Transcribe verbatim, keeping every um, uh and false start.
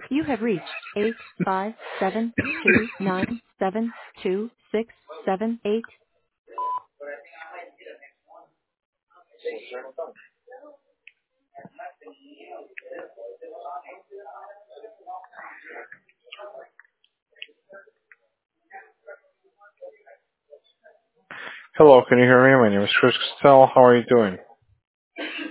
You have reached eight five seven two nine seven two six seven eight. Hello, can you hear me? My name is Chris Costello. How are you doing?